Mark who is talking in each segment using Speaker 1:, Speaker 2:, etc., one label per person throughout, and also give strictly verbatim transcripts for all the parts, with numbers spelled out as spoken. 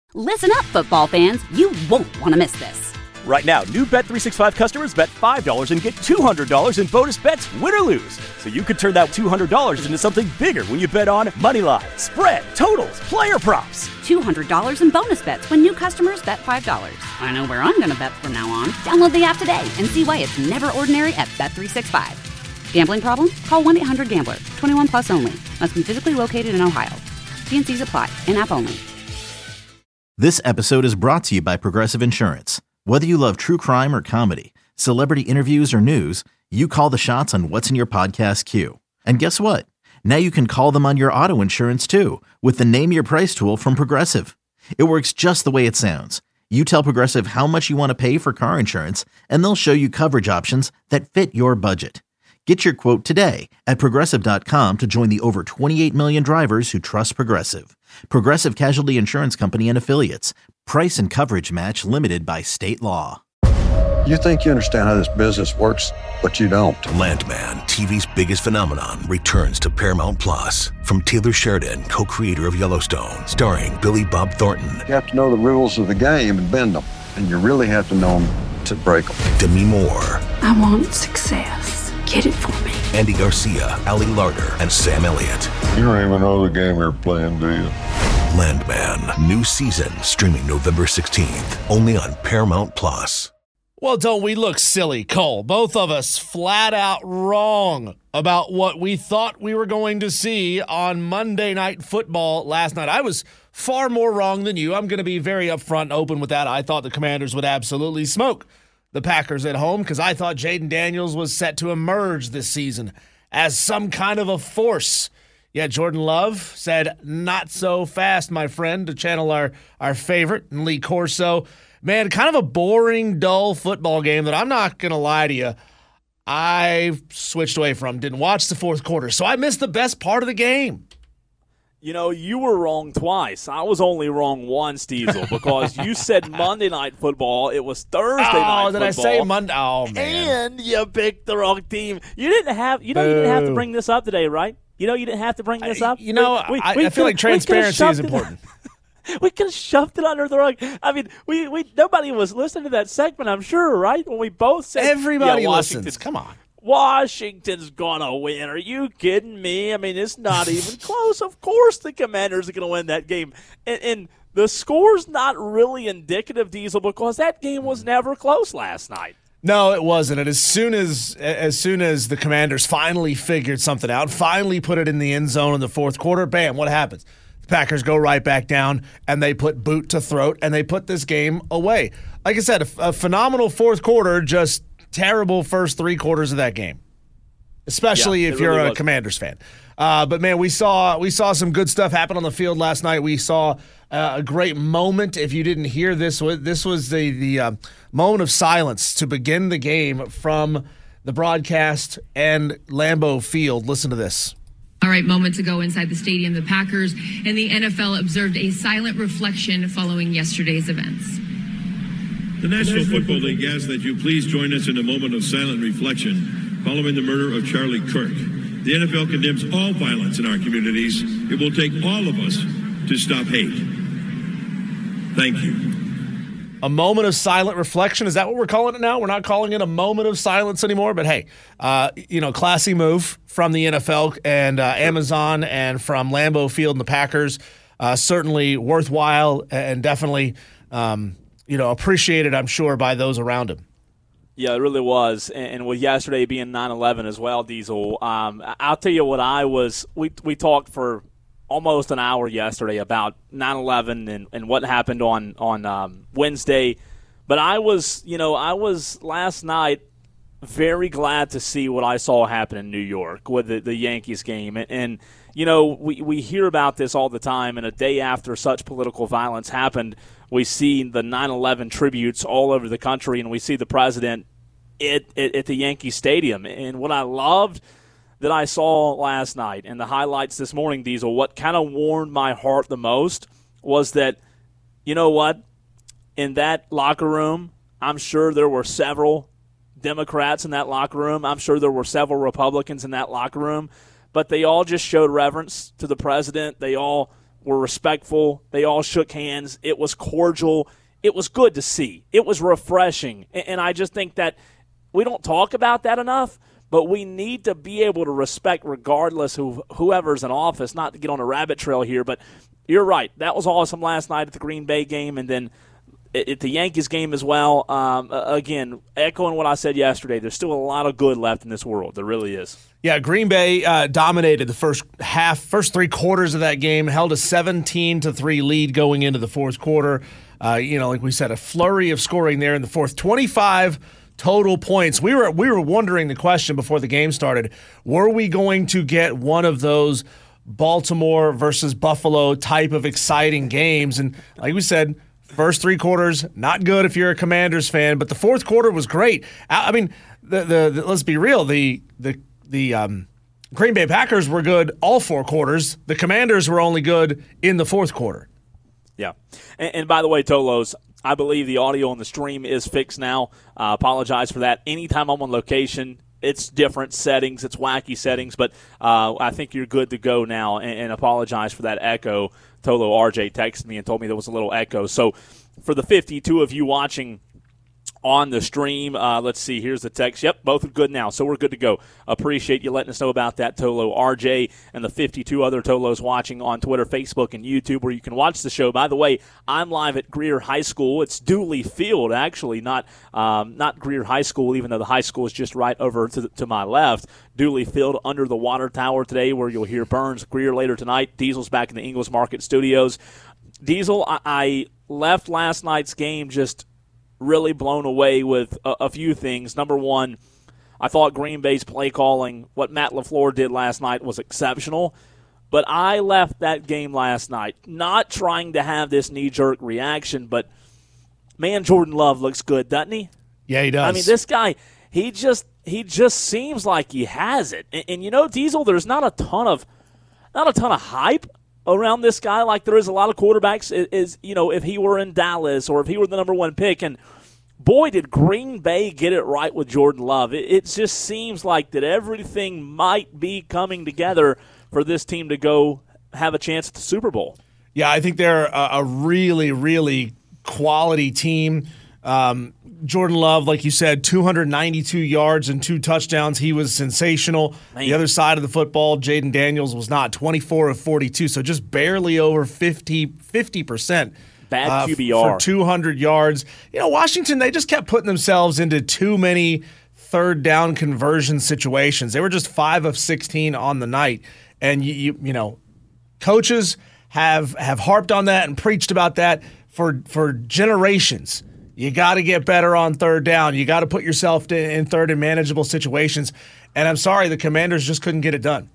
Speaker 1: Listen up, football fans. You won't want to miss this.
Speaker 2: Right now, new Bet three sixty-five customers bet five dollars and get two hundred dollars in bonus bets, win or lose. So you could turn that two hundred dollars into something bigger when you bet on money line, spread, totals, player props.
Speaker 1: two hundred dollars in bonus bets when new customers bet five dollars. I know where I'm going to bet from now on. Download the app today and see why it's never ordinary at Bet three sixty-five. Gambling problem? Call one eight hundred gambler. twenty-one plus only. Must be physically located in Ohio. T and C's apply. In-app only.
Speaker 3: This episode is brought to you by Progressive Insurance. Whether you love true crime or comedy, celebrity interviews or news, you call the shots on what's in your podcast queue. And guess what? Now you can call them on your auto insurance too with the Name Your Price tool from Progressive. It works just the way it sounds. You tell Progressive how much you want to pay for car insurance, and they'll show you coverage options that fit your budget. Get your quote today at Progressive dot com to join the over twenty-eight million drivers who trust Progressive. Progressive Casualty Insurance Company and Affiliates. Price and coverage match limited by state law.
Speaker 4: You think you understand how this business works, but you don't.
Speaker 5: Landman, T V's biggest phenomenon, returns to Paramount Plus. From Taylor Sheridan, co-creator of Yellowstone, starring Billy Bob Thornton.
Speaker 4: You have to know the rules of the game and bend them, and you really have to know them to break them.
Speaker 5: Demi Moore.
Speaker 6: I want success. Get it for me.
Speaker 5: Andy Garcia, Ali Larter, and Sam Elliott.
Speaker 7: You don't even know the game you're playing, do you?
Speaker 5: Landman, new season, streaming November sixteenth, only on Paramount Plus.
Speaker 8: Well, don't we look silly, Cole? Both of us flat out wrong about what we thought we were going to see on Monday Night Football last night. I was far more wrong than you. I'm going to be very upfront and open with that. I thought the Commanders would absolutely smoke the Packers at home because I thought Jaden Daniels was set to emerge this season as some kind of a force. Yeah, Jordan Love said, not so fast, my friend, to channel our, our favorite, and Lee Corso. Man, kind of a boring, dull football game that I'm not going to lie to you, I switched away from. Didn't watch the fourth quarter, so I missed the best part of the game.
Speaker 2: You know, you were wrong twice. I was only wrong once, Diesel, because you said Monday Night Football. It was Thursday
Speaker 8: oh,
Speaker 2: Night
Speaker 8: Football. Oh, did I say Monday? Oh, man.
Speaker 2: And you picked the wrong team. You didn't have, you know, Boo. you didn't have to bring this up today, right? You know, you didn't have to bring this up.
Speaker 8: I, you know, we, we, I, we I feel like transparency is important.
Speaker 2: We could have shoved it under the rug. I mean, we, we nobody was listening to that segment, I'm sure, right? When we both said
Speaker 8: everybody
Speaker 2: yeah,
Speaker 8: listens. Come on.
Speaker 2: Washington's gonna win. Are you kidding me? I mean, it's not even close. Of course the Commanders are gonna win that game. And, and the score's not really indicative, Diesel, because that game was never close last night.
Speaker 8: No, it wasn't. And as soon as as soon as the Commanders finally figured something out, finally put it in the end zone in the fourth quarter, bam, what happens? The Packers go right back down, and they put boot to throat, and they put this game away. Like I said, a, a phenomenal fourth quarter, just terrible first three quarters of that game, especially yeah, if you're really a was. Commanders fan. Uh, but, man, we saw we saw some good stuff happen on the field last night. We saw uh, a great moment. If you didn't hear this, this was the, the uh, moment of silence to begin the game from the broadcast and Lambeau Field. Listen to this.
Speaker 9: All right, moments ago inside the stadium, the Packers and the N F L observed a silent reflection following yesterday's events.
Speaker 10: The National Football League asks that you please join us in a moment of silent reflection following the murder of Charlie Kirk. The N F L condemns all violence in our communities. It will take all of us to stop hate. Thank you.
Speaker 8: A moment of silent reflection. Is that what we're calling it now? We're not calling it a moment of silence anymore. But, hey, uh, you know, classy move from the N F L and uh, Amazon and from Lambeau Field and the Packers. Uh, certainly worthwhile and definitely, um, you know, appreciated, I'm sure, by those around him.
Speaker 2: Yeah, it really was. And with yesterday being nine eleven as well, Diesel, um, I'll tell you what I was we, – we talked for almost an hour yesterday about nine eleven and, and what happened on, on um, Wednesday. But I was, you know, I was last night very glad to see what I saw happen in New York with the, the Yankees game. And, and, you know, we, we hear about this all the time, and a day after such political violence happened, we see the nine eleven tributes all over the country, and we see the president at, at, at the Yankee Stadium. And what I loved that I saw last night and the highlights this morning, Diesel, what kind of warmed my heart the most was that, you know what, in that locker room, I'm sure there were several Democrats in that locker room. I'm sure there were several Republicans in that locker room, but they all just showed reverence to the president. They all were respectful. They all shook hands. It was cordial. It was good to see. It was refreshing. And I just think that we don't talk about that enough, but we need to be able to respect regardless of whoever's in office, not to get on a rabbit trail here, but you're right. That was awesome last night at the Green Bay game, and then at the Yankees game as well. Um, again, echoing what I said yesterday, there's still a lot of good left in this world. There really is.
Speaker 8: Yeah, Green Bay uh, dominated the first half, first three quarters of that game, held a seventeen to three lead going into the fourth quarter. Uh, you know, like we said, a flurry of scoring there in the fourth. twenty-five total points. We were we were wondering the question before the game started, were we going to get one of those Baltimore versus Buffalo type of exciting games? And like we said, first three quarters, not good if you're a Commanders fan, but the fourth quarter was great. I mean, the the, the let's be real, the the the um, Green Bay Packers were good all four quarters. The Commanders were only good in the fourth quarter.
Speaker 2: Yeah. And, and by the way, Tolos, I believe the audio on the stream is fixed now. Uh, apologize for that. Anytime I'm on location, it's different settings. It's wacky settings, but uh, I think you're good to go now, and, and apologize for that echo. Tolo R J texted me and told me there was a little echo. So for the fifty-two of you watching on the stream, uh, let's see, here's the text. Yep, both are good now, so we're good to go. Appreciate you letting us know about that, Tolo R J, and the fifty-two other Tolos watching on Twitter, Facebook, and YouTube, where you can watch the show. By the way, I'm live at Greer High School. It's Dooley Field, actually, not um, not Greer High School, even though the high school is just right over to, the, to my left. Dooley Field under the water tower today, where you'll hear Burns, Greer later tonight. Diesel's back in the Ingles Market Studios. Diesel, I, I left last night's game just really blown away with a, a few things. Number one, I thought Green Bay's play calling, what Matt LaFleur did last night, was exceptional. But I left that game last night not trying to have this knee-jerk reaction, but, man, Jordan Love looks good, doesn't he?
Speaker 8: Yeah, he does.
Speaker 2: I mean, this guy, he just he just seems like he has it. And, and you know, Diesel, there's not a ton of not a ton of hype around this guy like there is a lot of quarterbacks. Is, is you know, if he were in Dallas or if he were the number one pick, and boy, did Green Bay get it right with Jordan Love. It, it just seems like that everything might be coming together for this team to go have a chance at the Super Bowl.
Speaker 8: Yeah, I think they're a, a really, really quality team. Um, Jordan Love, like you said, two hundred ninety-two yards and two touchdowns. He was sensational. Man. The other side of the football, Jaden Daniels was not. twenty-four of forty-two, so just barely over fifty, fifty percent.
Speaker 2: Bad
Speaker 8: uh,
Speaker 2: Q B R.
Speaker 8: For two hundred yards. You know, Washington, they just kept putting themselves into too many third down conversion situations. They were just five of sixteen on the night. And, you you, you know, coaches have have harped on that and preached about that for for generations. You got to get better on third down. You got to put yourself in third and manageable situations. And I'm sorry, the Commanders just couldn't get it done.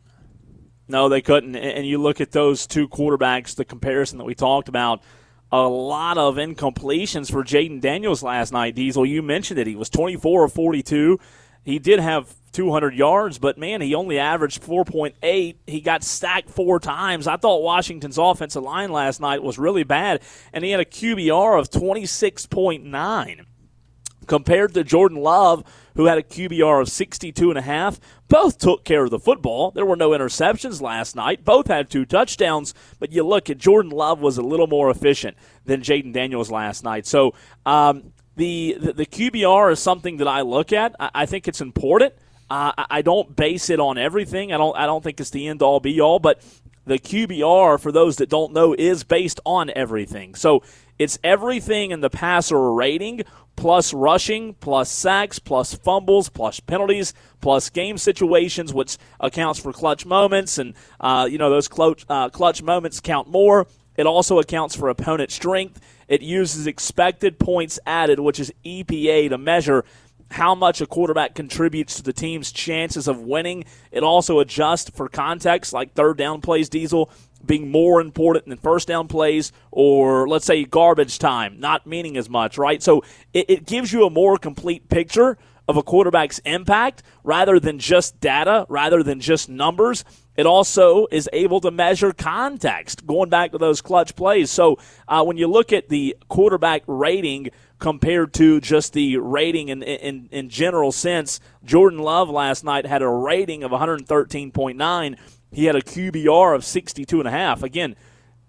Speaker 2: No, they couldn't. And you look at those two quarterbacks, the comparison that we talked about, a lot of incompletions for Jaden Daniels last night. Diesel, you mentioned it. He was twenty-four of forty-two. He did have two hundred yards, but, man, he only averaged four point eight. He got sacked four times. I thought Washington's offensive line last night was really bad, and he had a Q B R of twenty-six point nine. Compared to Jordan Love, who had a Q B R of sixty-two and a half. Both took care of the football. There were no interceptions last night. Both had two touchdowns, but you look at Jordan Love was a little more efficient than Jaden Daniels last night. So um, the, the the Q B R is something that I look at. I, I think it's important. Uh, I, I don't base it on everything. I don't I don't think it's the end-all, be-all, but the Q B R, for those that don't know, is based on everything. So it's everything in the passer rating, plus rushing, plus sacks, plus fumbles, plus penalties, plus game situations, which accounts for clutch moments. And, uh, you know, those clutch, uh, clutch moments count more. It also accounts for opponent strength. It uses expected points added, which is E P A, to measure how much a quarterback contributes to the team's chances of winning. It also adjusts for context, like third down plays, Diesel, being more important than first down plays, or let's say garbage time not meaning as much, right? So it, it gives you a more complete picture of a quarterback's impact rather than just data, rather than just numbers. It also is able to measure context, going back to those clutch plays. So uh, when you look at the quarterback rating compared to just the rating in, in, in general sense, Jordan Love last night had a rating of one thirteen point nine. He had a Q B R of sixty-two and a half. Again,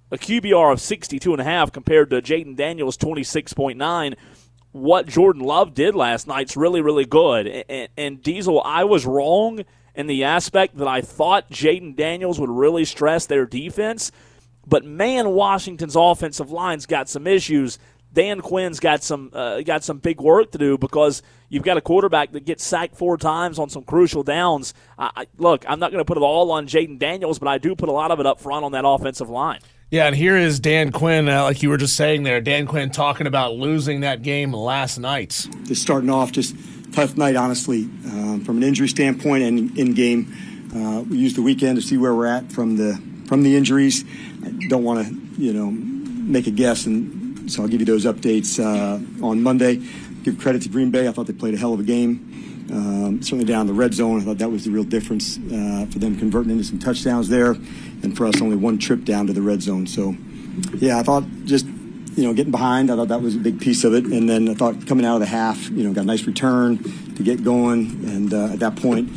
Speaker 2: a Q B R of sixty-two point five compared to Jayden Daniels' twenty-six point nine. What Jordan Love did last night's really, really good. And, and Diesel, I was wrong in the aspect that I thought Jayden Daniels would really stress their defense. But, man, Washington's offensive line's got some issues. Dan Quinn's got some uh, got some big work to do because you've got a quarterback that gets sacked four times on some crucial downs. I, I, look, I'm not going to put it all on Jayden Daniels, but I do put a lot of it up front on that offensive line.
Speaker 8: Yeah, and here is Dan Quinn, uh, like you were just saying there, Dan Quinn talking about losing that game last night.
Speaker 11: Just starting off, just tough night, honestly, um, from an injury standpoint and in game. Uh, we used the weekend to see where we're at from the from the injuries. I don't want to, you know, make a guess, and so I'll give you those updates uh, on Monday. Give credit to Green Bay. I thought they played a hell of a game. Um, certainly down the red zone, I thought that was the real difference uh, for them converting into some touchdowns there, and for us only one trip down to the red zone. So, yeah, I thought just, you know, getting behind, I thought that was a big piece of it. And then I thought coming out of the half, you know, got a nice return to get going. And uh, at that point,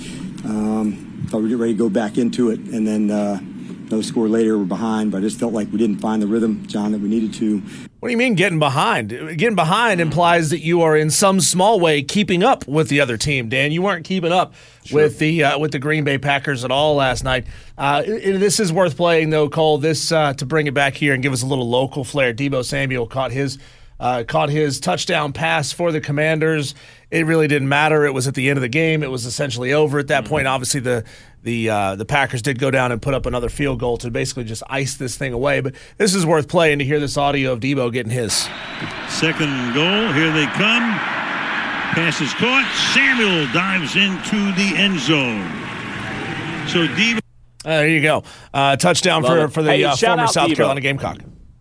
Speaker 11: um, thought we'd get ready to go back into it. And then uh, no score later, we're behind. But I just felt like we didn't find the rhythm, John, that we needed to.
Speaker 8: What do you mean getting behind? Getting behind implies that you are in some small way keeping up with the other team, Dan. You weren't keeping up sure. with the uh, with the Green Bay Packers at all last night. Uh, it, this is worth playing, though, Cole. This uh, to bring it back here and give us a little local flair. Deebo Samuel caught his uh, caught his touchdown pass for the Commanders. It really didn't matter. It was at the end of the game. It was essentially over at that mm-hmm. point. Obviously, the the uh, the Packers did go down and put up another field goal to basically just ice this thing away. But this is worth playing to hear this audio of Deebo getting his.
Speaker 10: Second goal. Here they come. Pass is caught. Samuel dives into the end zone. So Deebo.
Speaker 8: Uh, there you go. Uh, touchdown Love for, for the
Speaker 2: hey,
Speaker 8: uh, former South
Speaker 2: Deebo.
Speaker 8: Carolina Gamecock.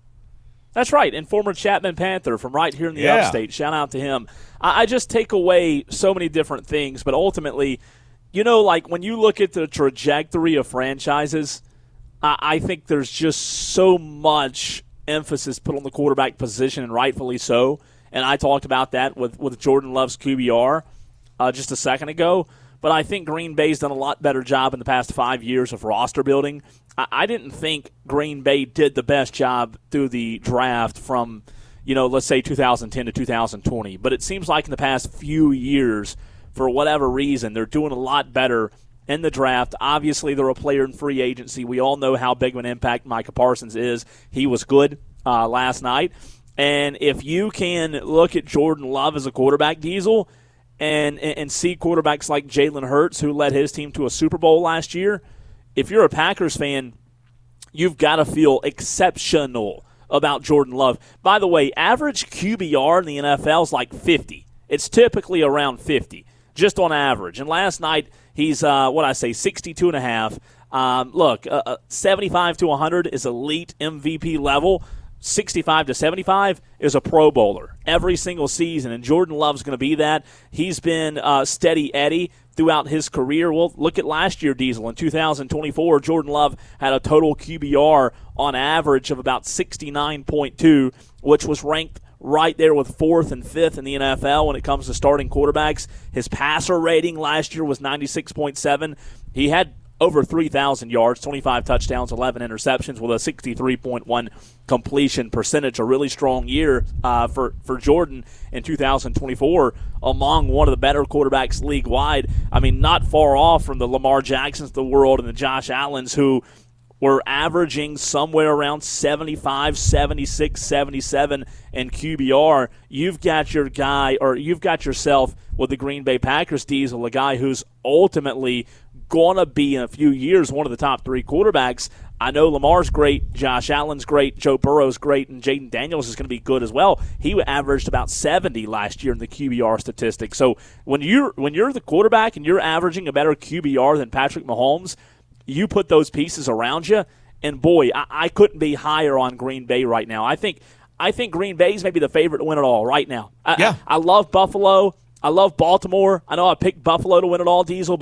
Speaker 2: That's right, and former Chapman Panther from right here in the
Speaker 8: yeah.
Speaker 2: upstate. Shout out to him. I, I just take away so many different things, but ultimately, you know, like when you look at the trajectory of franchises, I, I think there's just so much emphasis put on the quarterback position, and rightfully so. And I talked about that with, with Jordan Love's Q B R uh, just a second ago. But I think Green Bay's done a lot better job in the past five years of roster building. I, I didn't think Green Bay did the best job through the draft from, you know, let's say two thousand ten to two thousand twenty. But it seems like in the past few years, for whatever reason, they're doing a lot better in the draft. Obviously, they're a player in free agency. We all know how big of an impact Micah Parsons is. He was good uh, last night. And if you can look at Jordan Love as a quarterback, Diesel, and and see quarterbacks like Jalen Hurts, who led his team to a Super Bowl last year, if you're a Packers fan, you've got to feel exceptional about Jordan Love. By the way, average Q B R in the N F L is like fifty. It's typically around fifty, just on average. And last night, he's, uh, what I say, sixty-two and a half. Um, look, uh, uh, seventy-five to one hundred is elite M V P level. sixty-five to seventy-five is a Pro Bowler every single season, and Jordan Love's going to be that. He's been uh, steady Eddie throughout his career. Well, look at last year, Diesel. In two thousand twenty-four, Jordan Love had a total Q B R on average of about sixty-nine point two, which was ranked right there with fourth and fifth in the N F L when it comes to starting quarterbacks. His passer rating last year was ninety-six point seven. He had over three thousand yards, twenty-five touchdowns, eleven interceptions with a sixty-three point one completion percentage. A really strong year uh, for, for Jordan in two thousand twenty-four, among one of the better quarterbacks league-wide. I mean, not far off from the Lamar Jacksons of the world and the Josh Allens, who were averaging somewhere around seventy-five, seventy-six, seventy-seven in Q B R. You've got your guy, or you've got yourself with the Green Bay Packers, Diesel, a guy who's ultimately going to be in a few years one of the top three quarterbacks. I know Lamar's great, Josh Allen's great, Joe Burrow's great, and Jayden Daniels is going to be good as well. He averaged about seventy last year in the Q B R statistics. So when you're when you're the quarterback and you're averaging a better Q B R than Patrick Mahomes, you put those pieces around you, and boy, I, I couldn't be higher on Green Bay right now. I think I think Green Bay's maybe the favorite to win it all right now. I,
Speaker 8: yeah.
Speaker 2: I, I love Buffalo. I love Baltimore. I know I picked Buffalo to win it all, Diesel, but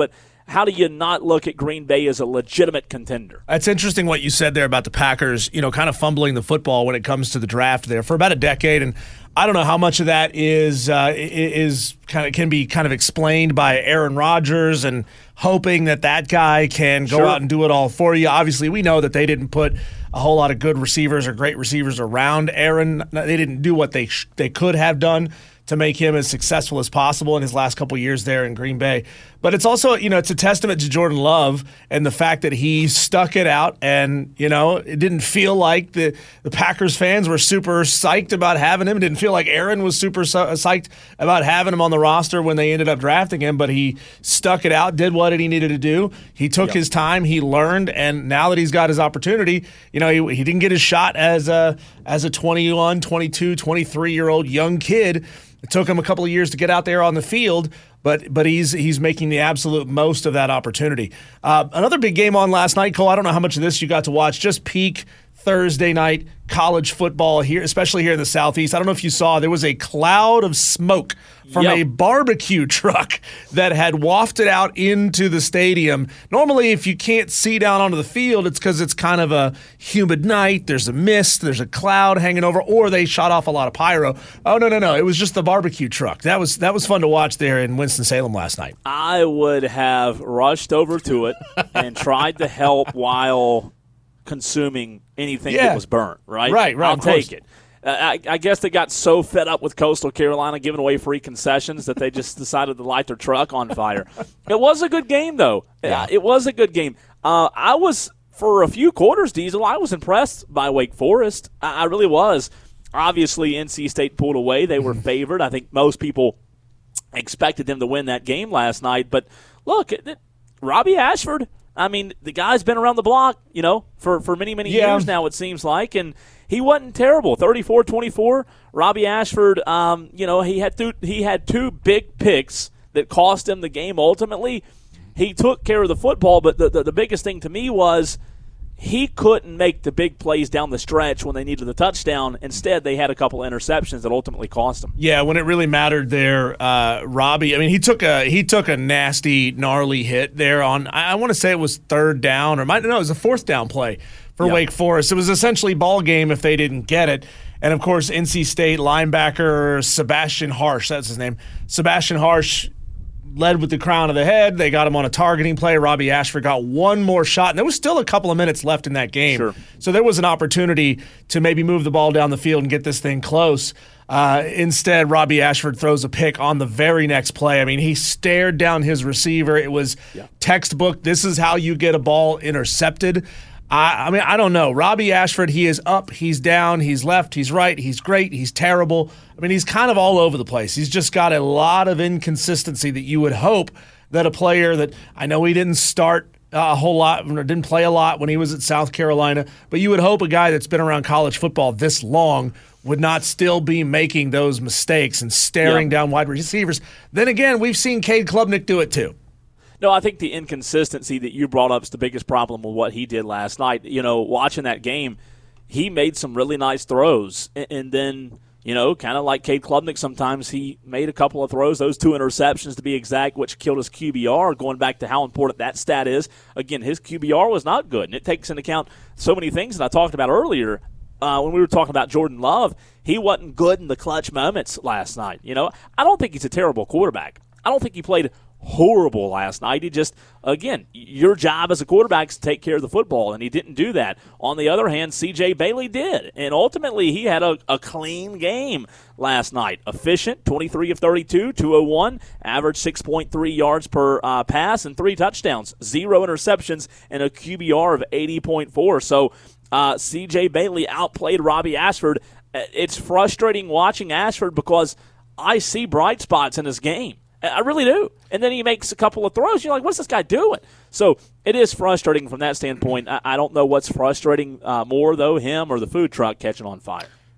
Speaker 2: how do you not look at Green Bay as a legitimate contender?
Speaker 8: It's interesting what you said there about the Packers, you know, kind of fumbling the football when it comes to the draft there for about a decade. And I don't know how much of that is uh, is kind of can be kind of explained by Aaron Rodgers and hoping that that guy can go
Speaker 2: Sure.
Speaker 8: out and do it all for you. Obviously, we know that they didn't put a whole lot of good receivers or great receivers around Aaron. They didn't do what they sh- they could have done to make him as successful as possible in his last couple years there in Green Bay. But it's also, you know, it's a testament to Jordan Love and the fact that he stuck it out, and, you know, it didn't feel like the, the Packers fans were super psyched about having him. It didn't feel like Aaron was super psyched about having him on the roster when they ended up drafting him, but he stuck it out, did what he needed to do. He took yep. his time, he learned, and now that he's got his opportunity, you know, he, he didn't get his shot as a, as a twenty-one, twenty-two, twenty-three-year-old young kid. It took him a couple of years to get out there on the field, but but he's he's making the absolute most of that opportunity. Uh, another big game on last night, Cole. I don't know how much of this you got to watch. Just peak Thursday night college football here, especially here in the Southeast. I don't know if you saw, there was a cloud of smoke from yep. a barbecue truck that had wafted out into the stadium. Normally, if you can't see down onto the field, it's because it's kind of a humid night. There's a mist. There's a cloud hanging over, or they shot off a lot of pyro. Oh, no, no, no. It was just the barbecue truck. That was that was fun to watch there in Winston-Salem last night.
Speaker 2: I would have rushed over to it and tried to help while consuming anything
Speaker 8: yeah.
Speaker 2: that was burnt, right?
Speaker 8: Right, right.
Speaker 2: I'll take it. Uh, I, I guess they got so fed up with Coastal Carolina giving away free concessions that they just decided to light their truck on fire. It was a good game, though.
Speaker 8: Yeah.
Speaker 2: It was a good game. Uh, I was, for a few quarters, Diesel, I was impressed by Wake Forest. I, I really was. Obviously, N C State pulled away. They were favored. I think most people expected them to win that game last night. But, look, it, it, Robbie Ashford, I mean, the guy's been around the block, you know, for, for many, many
Speaker 8: yeah.
Speaker 2: years now, it seems like, and he wasn't terrible. thirty-four twenty-four, Robbie Ashford, um, you know, he had, th- he had two big picks that cost him the game ultimately. He took care of the football, but the, the, the biggest thing to me was he couldn't make the big plays down the stretch when they needed the touchdown. Instead, they had a couple interceptions that ultimately cost them.
Speaker 8: Yeah, when it really mattered there, uh, Robbie, I mean, he took a he took a nasty, gnarly hit there on, I, I want to say it was third down, or might no, it was a fourth down play for yep. Wake Forest. It was essentially ball game if they didn't get it. And, of course, N C State linebacker Sebastian Harsh, that's his name, Sebastian Harsh, led with the crown of the head. They got him on a targeting play. Robbie Ashford got one more shot, and there was still a couple of minutes left in that game.
Speaker 2: Sure.
Speaker 8: So there was an opportunity to maybe move the ball down the field and get this thing close. Uh, instead, Robbie Ashford throws a pick on the very next play. I mean, he stared down his receiver. It was yeah. textbook. This is how you get a ball intercepted. I, I mean, I don't know. Robbie Ashford, he is up, he's down, he's left, he's right, he's great, he's terrible. I mean, he's kind of all over the place. He's just got a lot of inconsistency that you would hope that a player that, I know he didn't start a whole lot, or didn't play a lot when he was at South Carolina, but you would hope a guy that's been around college football this long would not still be making those mistakes and staring yeah. down wide receivers. Then again, we've seen Cade Klubnik do it too.
Speaker 2: No, I think the inconsistency that you brought up is the biggest problem with what he did last night. You know, watching that game, he made some really nice throws. And, and then, you know, kind of like Cade Klubnik sometimes, he made a couple of throws, those two interceptions to be exact, which killed his Q B R, going back to how important that stat is. Again, his Q B R was not good, and it takes into account so many things that I talked about earlier. Uh, when we were talking about Jordan Love, he wasn't good in the clutch moments last night. You know, I don't think he's a terrible quarterback. I don't think he played horrible last night. He just, again, your job as a quarterback is to take care of the football, and he didn't do that. On the other hand, C J Bailey did, and ultimately he had a, a clean game last night. Efficient, twenty-three of thirty-two, two oh one, average six point three yards per uh, pass, and three touchdowns, zero interceptions, and a Q B R of eighty point four. So uh, C J Bailey outplayed Robbie Ashford. It's frustrating watching Ashford because I see bright spots in his game. I really do. And then he makes a couple of throws. You're like, what's this guy doing? So it is frustrating from that standpoint. I, I don't know what's frustrating uh, more, though, him or the food truck catching on fire.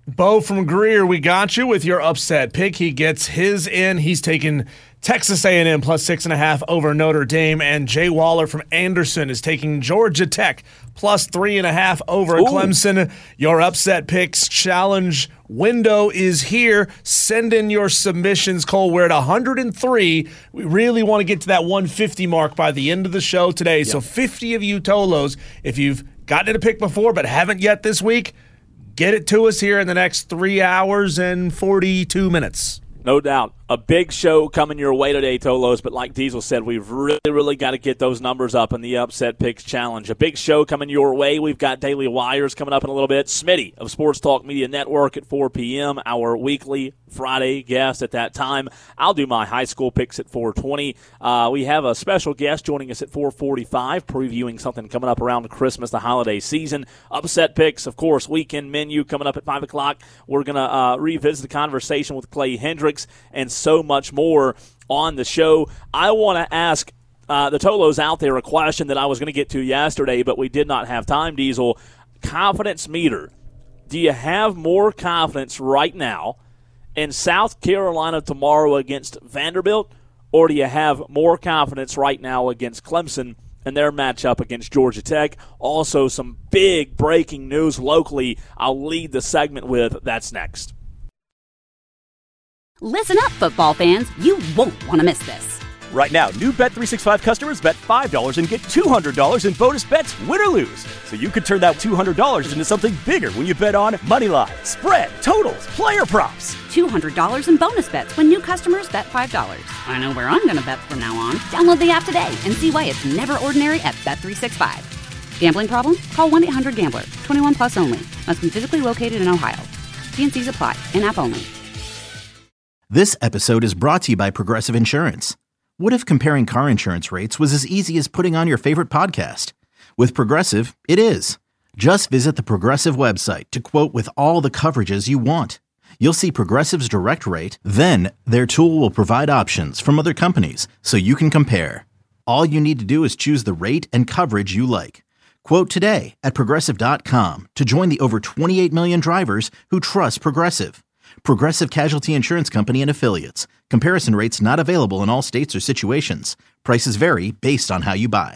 Speaker 8: Bo from Greer, we got you with your upset pick. He gets his in. He's taking Texas A and M plus six and a half over Notre Dame, and Jay Waller from Anderson is taking Georgia Tech plus three and a half over Ooh. Clemson. Your upset picks challenge window is here. Send in your submissions, Cole. We're at one hundred three. We really want to get to that one fifty mark by the end of the show today. Yep. So fifty of you Tolos, if you've gotten it a pick before but haven't yet this week, get it to us here in the next three hours and forty-two minutes.
Speaker 2: No doubt. A big show coming your way today, Tolos, but like Diesel said, we've really, really got to get those numbers up in the Upset Picks Challenge. A big show coming your way. We've got Daily Wires coming up in a little bit. Smitty of Sports Talk Media Network at four p.m., our weekly Friday guest at that time. I'll do my high school picks at four twenty. Uh, we have a special guest joining us at four forty-five, previewing something coming up around Christmas, the holiday season. Upset Picks, of course, weekend menu coming up at five o'clock. We're going to uh, revisit the conversation with Clay Hendricks and so much more on the show. I want to ask uh, the Tolos out there a question that I was going to get to yesterday, but we did not have time, Diesel. Confidence meter. Do you have more confidence right now in South Carolina tomorrow against Vanderbilt, or do you have more confidence right now against Clemson and their matchup against Georgia Tech? Also, some big breaking news locally I'll lead the segment with. That's next.
Speaker 1: Listen up, football fans. You won't want to miss this.
Speaker 12: Right now, new Bet three sixty-five customers bet five dollars and get two hundred dollars in bonus bets, win or lose. So you could turn that two hundred dollars into something bigger when you bet on money line, spread, totals, player props.
Speaker 1: two hundred dollars in bonus bets when new customers bet five dollars. I know where I'm going to bet from now on. Download the app today and see why it's never ordinary at Bet three sixty-five. Gambling problem? Call one eight hundred gambler. twenty-one plus only. Must be physically located in Ohio. T and C's apply. In-app only.
Speaker 3: This episode is brought to you by Progressive Insurance. What if comparing car insurance rates was as easy as putting on your favorite podcast? With Progressive, it is. Just visit the Progressive website to quote with all the coverages you want. You'll see Progressive's direct rate, then their tool will provide options from other companies so you can compare. All you need to do is choose the rate and coverage you like. Quote today at Progressive dot com to join the over twenty-eight million drivers who trust Progressive. Progressive Casualty Insurance Company and Affiliates. Comparison rates not available in all states or situations. Prices vary based on how you buy.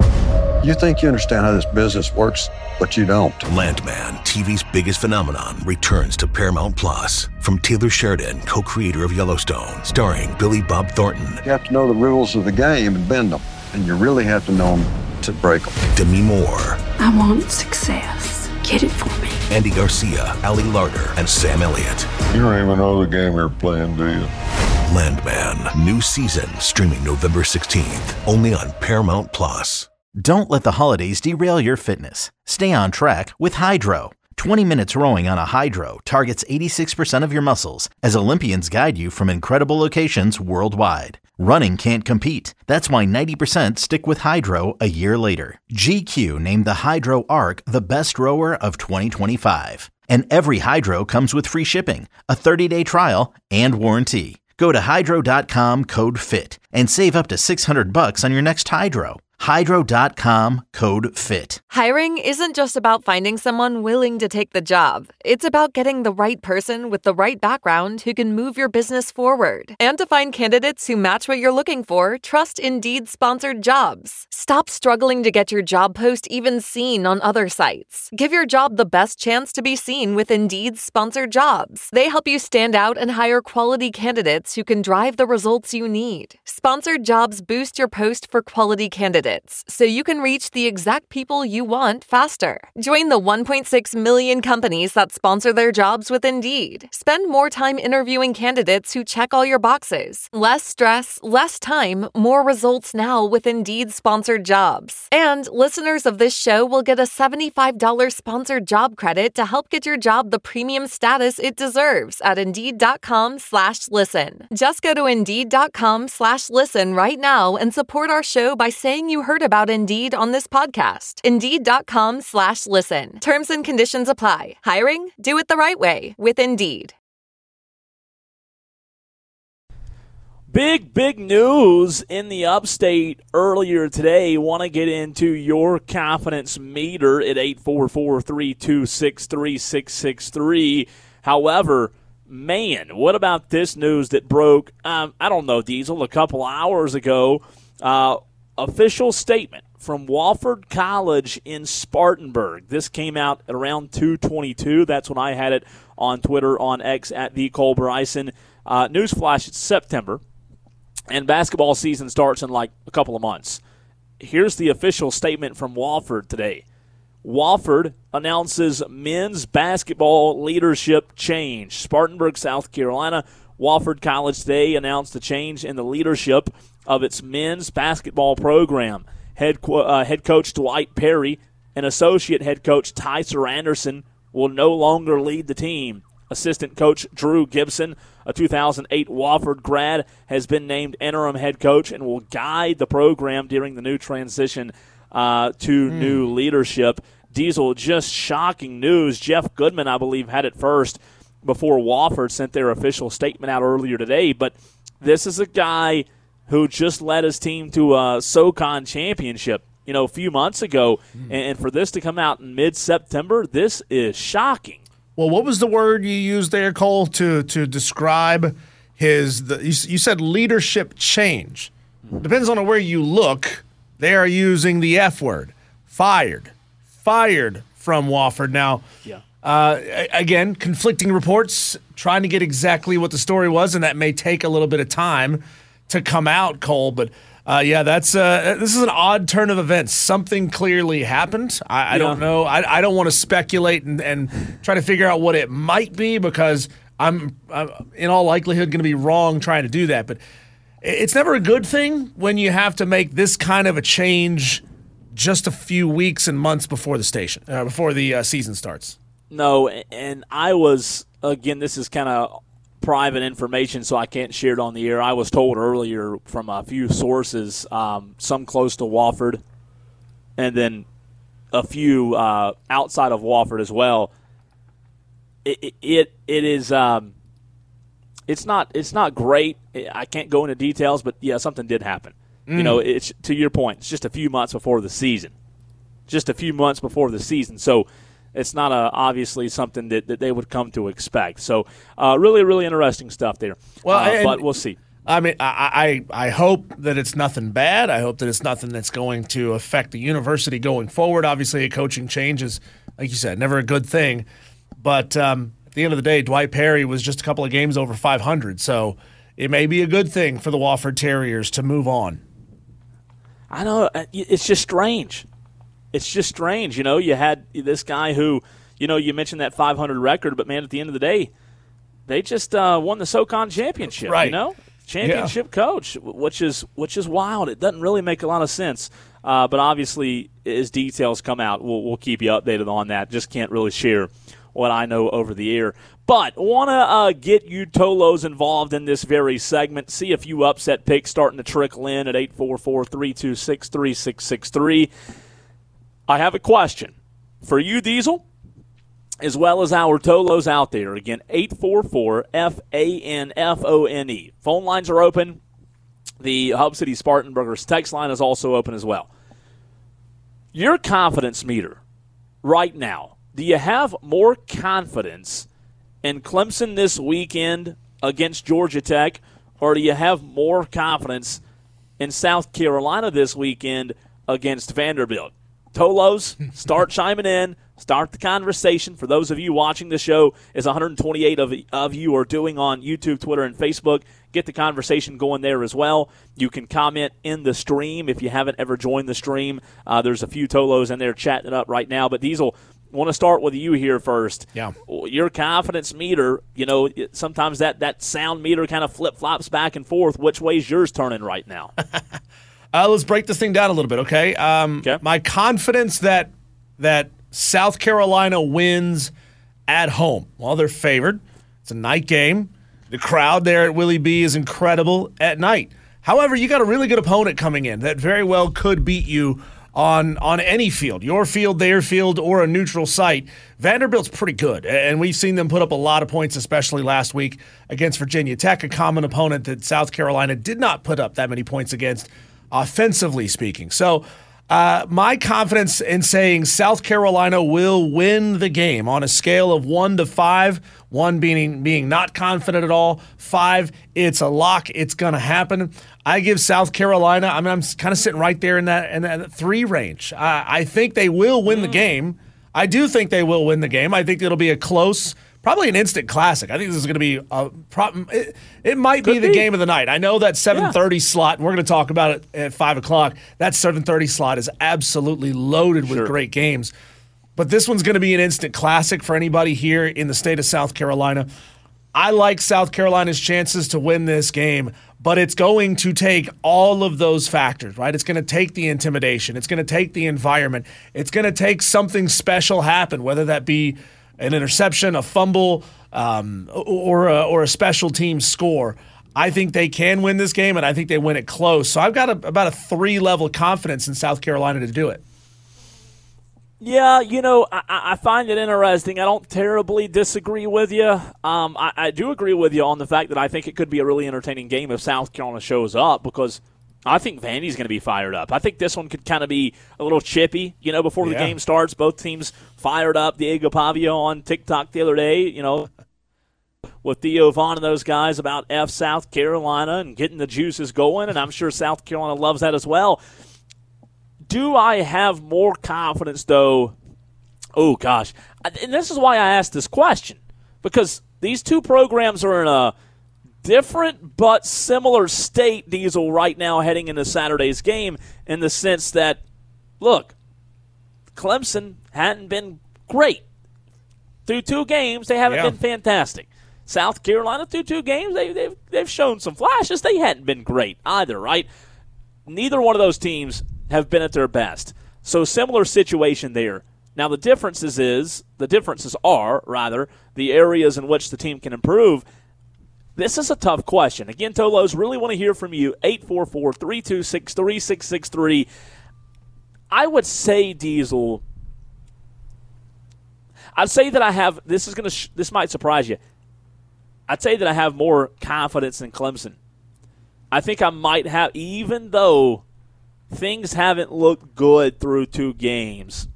Speaker 4: You think you understand how this business works, but you don't.
Speaker 5: Landman, T V's biggest phenomenon, returns to Paramount Plus. From Taylor Sheridan, co-creator of Yellowstone, starring Billy Bob Thornton.
Speaker 4: You have to know the rules of the game and bend them, and you really have to know them to break them.
Speaker 5: Demi Moore.
Speaker 6: I want success. Get it for me.
Speaker 5: Andy Garcia, Ali Larder, and Sam Elliott.
Speaker 7: You don't even know the game you're playing, do you?
Speaker 5: Landman, new season, streaming November sixteenth, only on Paramount Plus.
Speaker 3: Don't let the holidays derail your fitness. Stay on track with Hydro. twenty minutes rowing on a Hydro targets eighty-six percent of your muscles as Olympians guide you from incredible locations worldwide. Running can't compete. That's why ninety percent stick with Hydro a year later. G Q named the Hydro Arc the best rower of twenty twenty-five. And every Hydro comes with free shipping, a thirty-day trial, and warranty. Go to hydro dot com, code FIT, and save up to six hundred bucks on your next Hydro. hydro dot com, code FIT.
Speaker 13: Hiring isn't just about finding someone willing to take the job. It's about getting the right person with the right background who can move your business forward. And to find candidates who match what you're looking for, trust Indeed-sponsored jobs. Stop struggling to get your job post even seen on other sites. Give your job the best chance to be seen with Indeed-sponsored jobs. They help you stand out and hire quality candidates who can drive the results you need. Sponsored jobs boost your post for quality candidates, so you can reach the exact people you want faster. Join the one point six million companies that sponsor their jobs with Indeed. Spend more time interviewing candidates who check all your boxes. Less stress, less time, more results now with Indeed-sponsored jobs. And listeners of this show will get a seventy-five dollars sponsored job credit to help get your job the premium status it deserves at Indeed.com slash listen. Just go to Indeed.com slash listen right now and support our show by saying you heard about Indeed on this podcast. Indeed.com slash listen. Terms and conditions apply. Hiring? Do it the right way with Indeed.
Speaker 2: Big, big news in the upstate earlier today. Want to get into your confidence meter at eight four four, three two six, three six six three. However, man, what about this news that broke, um, I don't know, Diesel, a couple hours ago? Uh, official statement from Wofford College in Spartanburg. This came out at around two twenty-two. That's when I had it on Twitter, on X, at the Cole Bryson. Uh, newsflash, it's September, and basketball season starts in like a couple of months. Here's the official statement from Wofford today. Wofford announces men's basketball leadership change. Spartanburg, South Carolina. Wofford College today announced the change in the leadership of its men's basketball program. Head, uh, head coach Dwight Perry and associate head coach Tyser Anderson will no longer lead the team. Assistant coach Drew Gibson, a two thousand eight Wofford grad, has been named interim head coach and will guide the program during the new transition uh, to mm. new leadership. Diesel, just shocking news. Jeff Goodman, I believe, had it first before Wofford sent their official statement out earlier today. But this is a guy who just led his team to a SoCon championship, you know, a few months ago. Mm. And for this to come out in mid-September, this is shocking.
Speaker 8: Well, what was the word you used there, Cole, to to describe his the, – you, you said leadership change. Depends on where you look. They are using the F word, fired. Fired from Wofford. Now,
Speaker 2: yeah.
Speaker 8: uh, again, conflicting reports, trying to get exactly what the story was, and that may take a little bit of time to come out, Cole. But, uh, yeah, that's uh, this is an odd turn of events. Something clearly happened. I, I yeah. don't know. I, I don't want to speculate and, and try to figure out what it might be because I'm, I'm in all likelihood, going to be wrong trying to do that. But it's never a good thing when you have to make this kind of a change just a few weeks and months before the station, uh, before the uh, season starts.
Speaker 2: No, and I was, again, this is kind of private information, so I can't share it on the air. I was told earlier from a few sources, um, some close to Wofford, and then a few uh, outside of Wofford as well. It it it is um, it's not it's not great. I can't go into details, but yeah, something did happen. You know, it's to your point, it's just a few months before the season. Just a few months before the season. So it's not a, obviously something that, that they would come to expect. So uh, really, really interesting stuff there. Well, uh, but we'll see.
Speaker 8: I mean, I, I I hope that it's nothing bad. I hope that it's nothing that's going to affect the university going forward. Obviously, a coaching change is, like you said, never a good thing. But um, at the end of the day, Dwight Perry was just a couple of games over five hundred. So it may be a good thing for the Wofford Terriers to move on.
Speaker 2: I know. It's just strange. It's just strange. You know, you had this guy who, you know, you mentioned that five hundred record, but, man, at the end of the day, they just uh, won the SoCon championship,
Speaker 8: right.
Speaker 2: you know? Championship yeah. coach, which is which is wild. It doesn't really make a lot of sense. Uh, but, obviously, as details come out, we'll, we'll keep you updated on that. Just can't really share what I know over the air. But want to uh, get you Tolos involved in this very segment. See a few upset picks starting to trickle in at eight four four, three two six, three six six three. I have a question for you, Diesel, as well as our Tolos out there. Again, eight four four, F A N F O N E. Phone lines are open. The Hub City Spartanburgers text line is also open as well. Your confidence meter right now, do you have more confidence in Clemson this weekend against Georgia Tech, or do you have more confidence in South Carolina this weekend against Vanderbilt? Tolos, start chiming in. Start the conversation. For those of you watching the show, as one hundred twenty-eight of, of you are doing on YouTube, Twitter, and Facebook, get the conversation going there as well. You can comment in the stream if you haven't ever joined the stream. Uh, there's a few Tolos in there chatting it up right now. But, Diesel, I want to start with you here first.
Speaker 8: Yeah.
Speaker 2: Your confidence meter, you know, sometimes that, that sound meter kind of flip-flops back and forth. Which way's yours turning right now?
Speaker 8: uh, let's break this thing down a little bit, okay? Um,
Speaker 2: okay.
Speaker 8: My confidence that that South Carolina wins at home. Well, they're favored. It's a night game. The crowd there at Willie B is incredible at night. However, you got a really good opponent coming in that very well could beat you on on any field, your field, their field, or a neutral site. Vanderbilt's pretty good, and we've seen them put up a lot of points, especially last week against Virginia Tech, a common opponent that South Carolina did not put up that many points against, offensively speaking. So Uh, my confidence in saying South Carolina will win the game on a scale of one to five, one being being not confident at all, five, it's a lock, it's going to happen. I give South Carolina, I mean, I'm kind of sitting right there in that, in that three range. I, I think they will win the game. I do think they will win the game. I think it'll be a close, probably an instant classic. I think this is going to be a problem. It, it might Could be the be. game of the night. I know that seven thirty yeah. slot, and we're going to talk about it at five o'clock. That seven thirty slot is absolutely loaded with sure. great games. But this one's going to be an instant classic for anybody here in the state of South Carolina. I like South Carolina's chances to win this game, but it's going to take all of those factors, right? It's going to take the intimidation. It's going to take the environment. It's going to take something special happen, whether that be an interception, a fumble, um, or, a, or a special team score. I think they can win this game, and I think they win it close. So I've got a, about a three-level confidence in South Carolina to do it.
Speaker 2: Yeah, you know, I, I find it interesting. I don't terribly disagree with you. Um, I, I do agree with you on the fact that I think it could be a really entertaining game if South Carolina shows up, because I think Vandy's going to be fired up. I think this one could kind of be a little chippy, you know, before yeah. the game starts. Both teams fired up. Diego Pavio on TikTok the other day, you know, with Theo Vaughn and those guys about F South Carolina and getting the juices going, and I'm sure South Carolina loves that as well. Do I have more confidence, though? Oh, gosh. And this is why I asked this question, because these two programs are in a different but similar state, Diesel, right now heading into Saturday's game, in the sense that, look, Clemson hadn't been great. Through two games, they haven't yeah. been fantastic. South Carolina, through two games, they, they've, they've shown some flashes. They hadn't been great either, right? Neither one of those teams have been at their best. So similar situation there. Now the differences is the differences are rather the areas in which the team can improve. This is a tough question. Again, Tolos, really want to hear from you. eight four four, three two six, three six six three. I would say, Diesel, I'd say that I have this is going to sh- this might surprise you. I'd say that I have more confidence in Clemson. I think I might have, even though things haven't looked good through two games,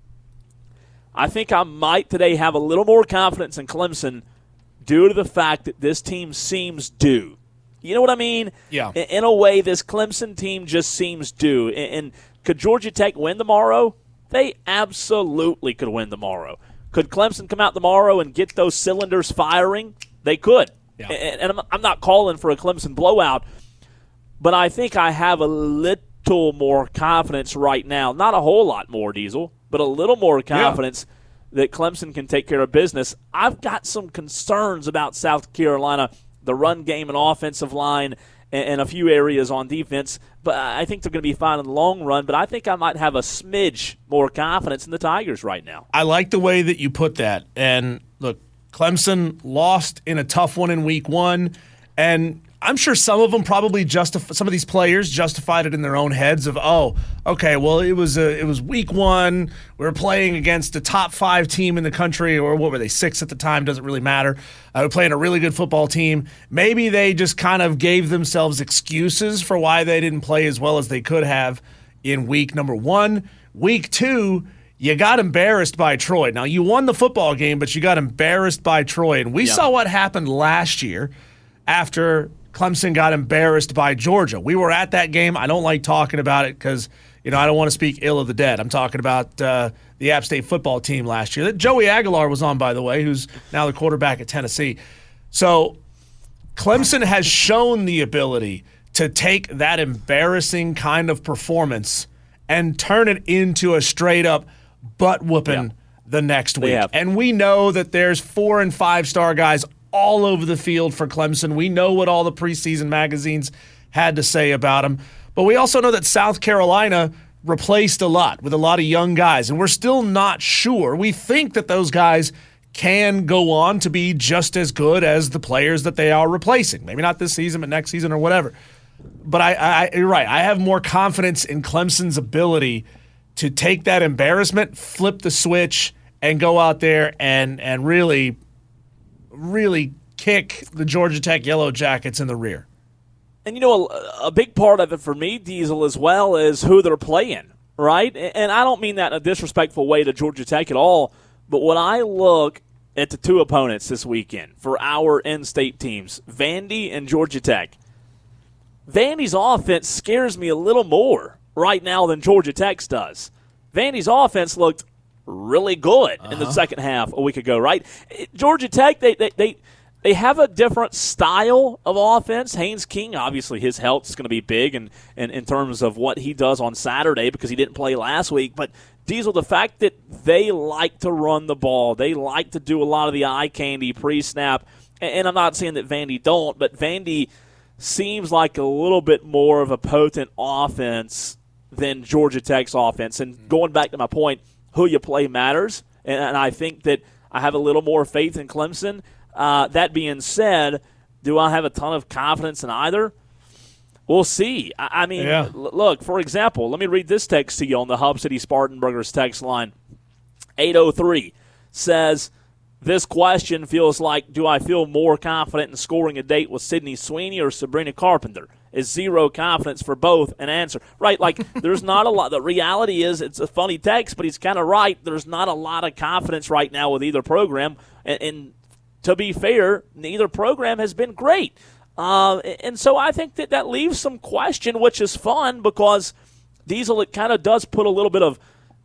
Speaker 2: I think I might today have a little more confidence in Clemson due to the fact that this team seems due. You know what I mean?
Speaker 8: Yeah.
Speaker 2: In, in a way, this Clemson team just seems due. And, and could Georgia Tech win tomorrow? They absolutely could win tomorrow. Could Clemson come out tomorrow and get those cylinders firing? They could. Yeah. And, and I'm, I'm not calling for a Clemson blowout, but I think I have a little more confidence right now. Not a whole lot more, Diesel, but a little more confidence yeah. that Clemson can take care of business. I've got some concerns about South Carolina, the run game and offensive line, and, and a few areas on defense, but I think they're going to be fine in the long run. But I think I might have a smidge more confidence in the Tigers right now.
Speaker 8: I like the way that you put that. And look, Clemson lost in a tough one in week one, and I'm sure some of them probably justify, some of these players justified it in their own heads of, oh, okay, well, it was a, it was week one. We were playing against a top five team in the country, or what were they, six at the time, doesn't really matter. Uh, we're playing a really good football team. Maybe they just kind of gave themselves excuses for why they didn't play as well as they could have in week number one. Week two, you got embarrassed by Troy. Now, you won the football game, but you got embarrassed by Troy. And we yeah. saw what happened last year after Clemson got embarrassed by Georgia. We were at that game. I don't like talking about it because, you know, I don't want to speak ill of the dead. I'm talking about uh, the App State football team last year that Joey Aguilar was on, by the way, who's now the quarterback at Tennessee. So Clemson has shown the ability to take that embarrassing kind of performance and turn it into a straight-up butt-whooping yeah. the next week. And we know that there's four- and five-star guys all over the field for Clemson. We know what all the preseason magazines had to say about them. But we also know that South Carolina replaced a lot with a lot of young guys, and we're still not sure. We think that those guys can go on to be just as good as the players that they are replacing. Maybe not this season, but next season or whatever. But I, I, you're right. I have more confidence in Clemson's ability to take that embarrassment, flip the switch, and go out there and and really, really kick the Georgia Tech Yellow Jackets in the rear.
Speaker 2: And, you know, a, a big part of it for me, Diesel, as well, is who they're playing, right? And I don't mean that in a disrespectful way to Georgia Tech at all, but when I look at the two opponents this weekend for our in-state teams, Vandy and Georgia Tech, Vandy's offense scares me a little more right now than Georgia Tech's does. Vandy's offense looked really good uh-huh. in the second half a week ago, right? Georgia Tech, they they they, they have a different style of offense. Haynes King, obviously, his health is going to be big in, in, in terms of what he does on Saturday because he didn't play last week. But, Diesel, the fact that they like to run the ball, they like to do a lot of the eye candy pre-snap, and, and I'm not saying that Vandy don't, but Vandy seems like a little bit more of a potent offense than Georgia Tech's offense. And going back to my point, who you play matters, and I think that I have a little more faith in Clemson. Uh, that being said, do I have a ton of confidence in either? We'll see. I, I mean, yeah. l- look, for example, let me read this text to you on the Hub City Spartanburgers text line. eight oh three says, this question feels like, do I feel more confident in scoring a date with Sydney Sweeney or Sabrina Carpenter? Is zero confidence for both an answer? Right, like there's not a lot. The reality is it's a funny text, but he's kind of right. There's not a lot of confidence right now with either program. And, and to be fair, neither program has been great. Uh, and so I think that that leaves some question, which is fun because Diesel, it kind of does put a little bit of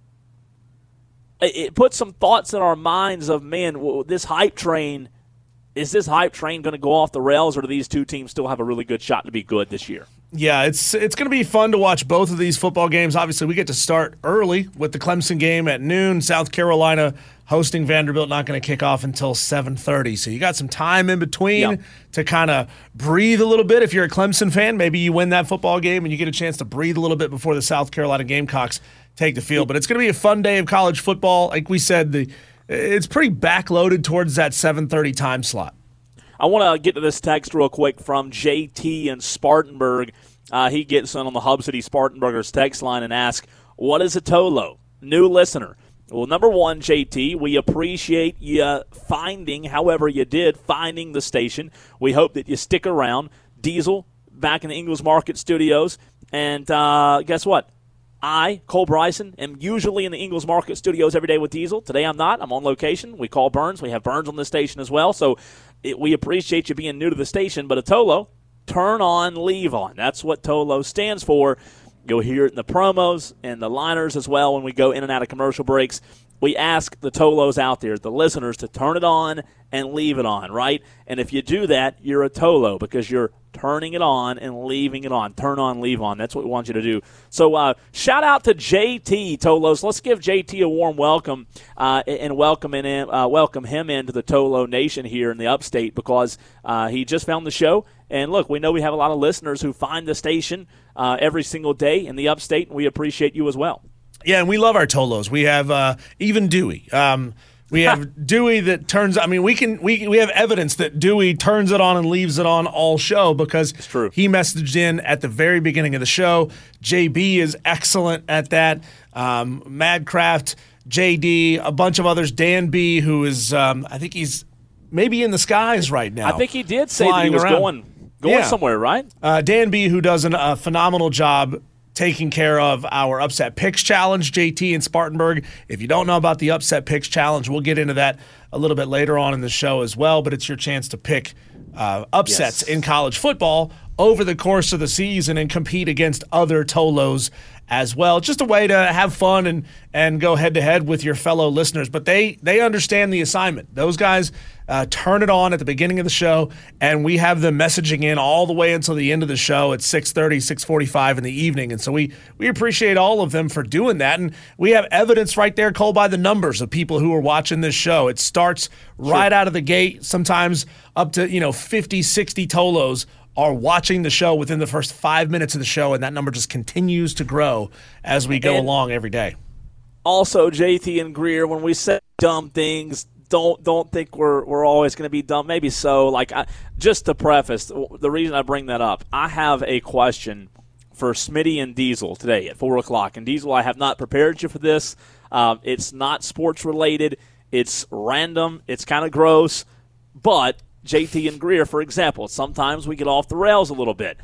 Speaker 2: – it puts some thoughts in our minds of, man, this hype train – is this hype train going to go off the rails, or do these two teams still have a really good shot to be good this year?
Speaker 8: Yeah, it's it's going to be fun to watch both of these football games. Obviously, we get to start early with the Clemson game at noon. South Carolina hosting Vanderbilt, not going to kick off until seven thirty. So you got some time in between yep. to kind of breathe a little bit. If you're a Clemson fan, maybe you win that football game and you get a chance to breathe a little bit before the South Carolina Gamecocks take the field. But it's going to be a fun day of college football. Like we said, the it's pretty backloaded towards that seven thirty time slot.
Speaker 2: I want to get to this text real quick from J T in Spartanburg. Uh, he gets on the Hub City Spartanburgers text line and asks, what is a Tolo? New listener. Well, number one, J T, we appreciate you finding, however you did, finding the station. We hope that you stick around. Diesel, back in the Ingles Market Studios. And uh, guess what? I, Cole Bryson, am usually in the Ingles Market Studios every day with Diesel. Today I'm not. I'm on location. We call Burns. We have Burns on the station as well. So it, we appreciate you being new to the station. But a Tolo, turn on, leave on. That's what Tolo stands for. You'll hear it in the promos and the liners as well when we go in and out of commercial breaks. We ask the Tolos out there, the listeners, to turn it on and leave it on, right? And if you do that, you're a Tolo because you're turning it on and leaving it on. Turn on, leave on. That's what we want you to do. So uh, shout out to J T, Tolos. Let's give J T a warm welcome uh, and welcome, in, uh, welcome him into the Tolo Nation here in the Upstate because uh, he just found the show. And, look, we know we have a lot of listeners who find the station uh, every single day in the Upstate, and we appreciate you as well.
Speaker 8: Yeah, and we love our Tolos. We have uh, even Dewey. Um, we have Dewey that turns. I mean, we can we we have evidence that Dewey turns it on and leaves it on all show because
Speaker 2: it's true.
Speaker 8: He messaged in at the very beginning of the show. J B is excellent at that. Um, Madcraft, J D, a bunch of others. Dan B, who is um, I think he's maybe in the skies right now.
Speaker 2: I think he did say that he was around. going going
Speaker 8: yeah.
Speaker 2: somewhere, right?
Speaker 8: Uh, Dan B, who does an, a phenomenal job taking care of our Upset Picks Challenge, J T in Spartanburg. If you don't know about the Upset Picks Challenge, we'll get into that a little bit later on in the show as well, but it's your chance to pick uh, upsets yes. in college football over the course of the season and compete against other Tolos as well. Just a way to have fun and and go head-to-head with your fellow listeners. But they they understand the assignment. Those guys uh, turn it on at the beginning of the show, and we have them messaging in all the way until the end of the show at six thirty, six forty-five in the evening. And so we, we appreciate all of them for doing that. And we have evidence right there, Cole, by the numbers of people who are watching this show. It starts right sure. out of the gate, sometimes up to, you know, fifty, sixty Tolos are watching the show within the first five minutes of the show, and that number just continues to grow as we go and along every day.
Speaker 2: Also, J T and Greer, when we say dumb things, don't don't think we're we're always going to be dumb. Maybe so. Like I, just to preface, the reason I bring that up, I have a question for Smitty and Diesel today at four o'clock. And Diesel, I have not prepared you for this. Um, it's not sports related. It's random. It's kind of gross, but J T and Greer, for example, sometimes we get off the rails a little bit.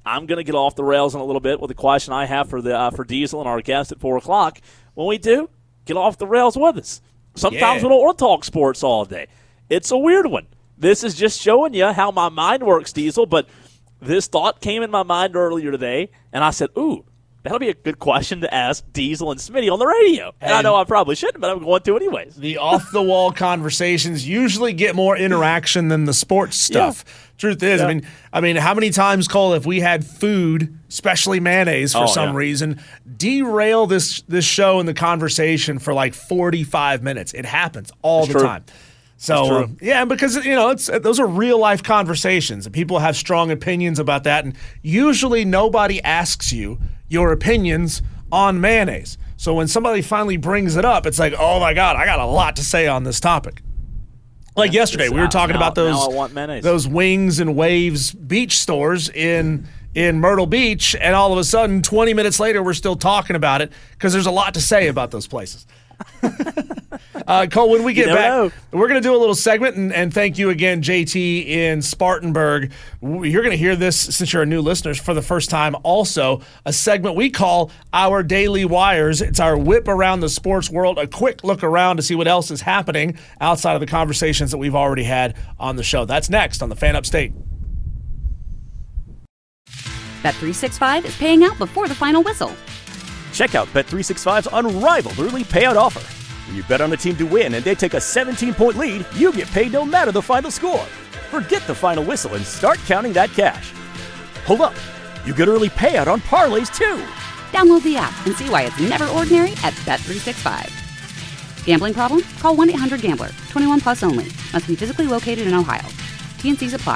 Speaker 2: I'm going to get off the rails in a little bit with a question I have for the uh, for Diesel and our guest at four o'clock. When we do, get off the rails with us. Sometimes
Speaker 8: Yeah.
Speaker 2: we don't want to talk sports all day. It's a weird one. This is just showing you how my mind works, Diesel, but this thought came in my mind earlier today, and I said, ooh, that'll be a good question to ask Diesel and Smitty on the radio. And, and I know I probably shouldn't, but I'm going to anyways.
Speaker 8: The off-the-wall conversations usually get more interaction than the sports stuff. Yeah. Truth is, yeah. I mean, I mean, how many times, Cole, if we had food, especially mayonnaise for
Speaker 2: oh,
Speaker 8: some
Speaker 2: yeah.
Speaker 8: reason, derail this this show and the conversation for like forty-five minutes? It happens all
Speaker 2: it's
Speaker 8: the
Speaker 2: true.
Speaker 8: time. So uh, yeah, because you know it's those are real life conversations, and people have strong opinions about that. And usually, nobody asks you your opinions on mayonnaise. So when somebody finally brings it up, it's like, oh my God, I got a lot to say on this topic. Like yeah, yesterday, we were talking
Speaker 2: now,
Speaker 8: about those
Speaker 2: now I want mayonnaise.
Speaker 8: those Wings and Waves beach stores in in Myrtle Beach, and all of a sudden, twenty minutes later, we're still talking about it because there's a lot to say about those places. uh, Cole, when we get back, know. we're going to do a little segment, and, and thank you again, J T in Spartanburg. You're going to hear this, since you're a new listener, for the first time. Also, a segment we call Our Daily Wires. It's our whip around the sports world, a quick look around to see what else is happening outside of the conversations that we've already had on the show. That's next on the Fan Upstate.
Speaker 1: Bet three sixty-five is paying out before the final whistle.
Speaker 12: Check out Bet three sixty-five's unrivaled early payout offer. When you bet on a team to win and they take a seventeen-point lead, you get paid no matter the final score. Forget the final whistle and start counting that cash. Hold up. You get early payout on parlays, too.
Speaker 1: Download the app and see why it's never ordinary at Bet three sixty-five. Gambling problem? Call one eight hundred gambler. twenty-one plus only. Must be physically located in Ohio. T and C's apply.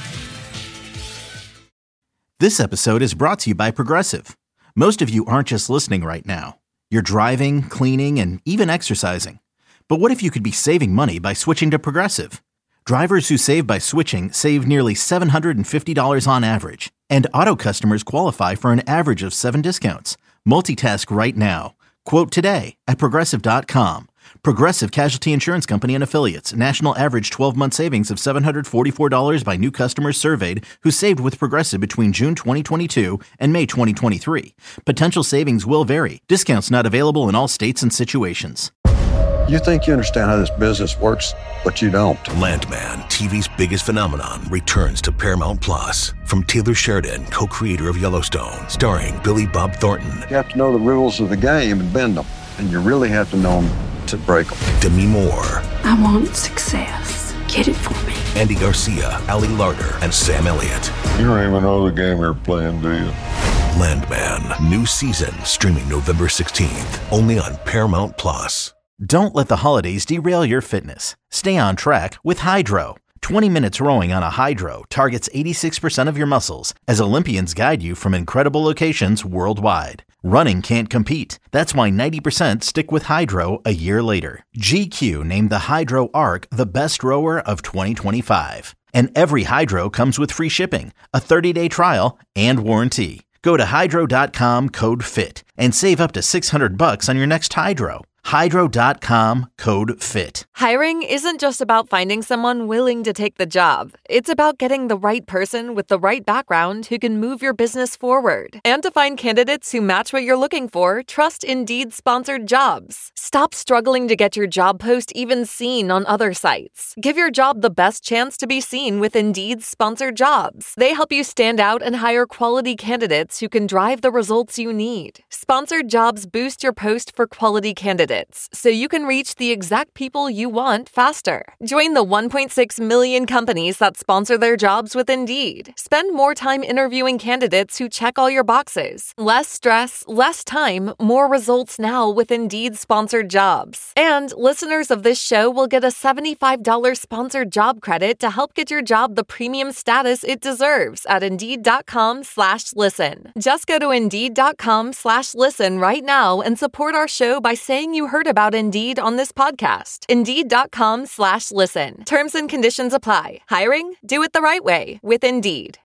Speaker 3: This episode is brought to you by Progressive. Most of you aren't just listening right now. You're driving, cleaning, and even exercising. But what if you could be saving money by switching to Progressive? Drivers who save by switching save nearly seven hundred fifty dollars on average. And auto customers qualify for an average of seven discounts. Multitask right now. Quote today at Progressive dot com. Progressive Casualty Insurance Company and Affiliates. National average twelve-month savings of seven hundred forty-four dollars by new customers surveyed who saved with Progressive between June twenty twenty-two and May twenty twenty-three. Potential savings will vary. Discounts not available in all states and situations.
Speaker 4: You think you understand how this business works, but you don't.
Speaker 5: Landman, T V's biggest phenomenon, returns to Paramount Plus. From Taylor Sheridan, co-creator of Yellowstone, starring Billy Bob Thornton.
Speaker 4: You have to know the rules of the game and bend them, and you really have to know them to break them.
Speaker 5: Demi Moore.
Speaker 6: I want success. Get it for me.
Speaker 5: Andy Garcia, Ali Larter, and Sam Elliott.
Speaker 7: You don't even know the game you're playing, do you?
Speaker 5: Landman, new season, streaming November sixteenth, only on Paramount Plus.
Speaker 3: Don't let the holidays derail your fitness. Stay on track with Hydro. twenty minutes rowing on a Hydro targets eighty-six percent of your muscles as Olympians guide you from incredible locations worldwide. Running can't compete. That's why ninety percent stick with Hydro a year later. G Q named the Hydro Arc the best rower of twenty twenty-five. And every Hydro comes with free shipping, a thirty-day trial, and warranty. Go to hydro dot com, code FIT, and save up to six hundred bucks on your next Hydro. hydro dot com, code FIT.
Speaker 13: Hiring isn't just about finding someone willing to take the job. It's about getting the right person with the right background who can move your business forward. And to find candidates who match what you're looking for, trust Indeed-sponsored jobs. Stop struggling to get your job post even seen on other sites. Give your job the best chance to be seen with Indeed-sponsored jobs. They help you stand out and hire quality candidates who can drive the results you need. Sponsored jobs boost your post for quality candidates, so you can reach the exact people you want faster. Join the one point six million companies that sponsor their jobs with Indeed. Spend more time interviewing candidates who check all your boxes. Less stress, less time, more results now with Indeed-sponsored jobs. And listeners of this show will get a seventy-five dollars sponsored job credit to help get your job the premium status it deserves at Indeed.com slash listen. Just go to Indeed.com slash listen right now and support our show by saying you heard about Indeed on this podcast. Indeed.com slash listen. Terms and conditions apply. Hiring? Do it the right way with Indeed.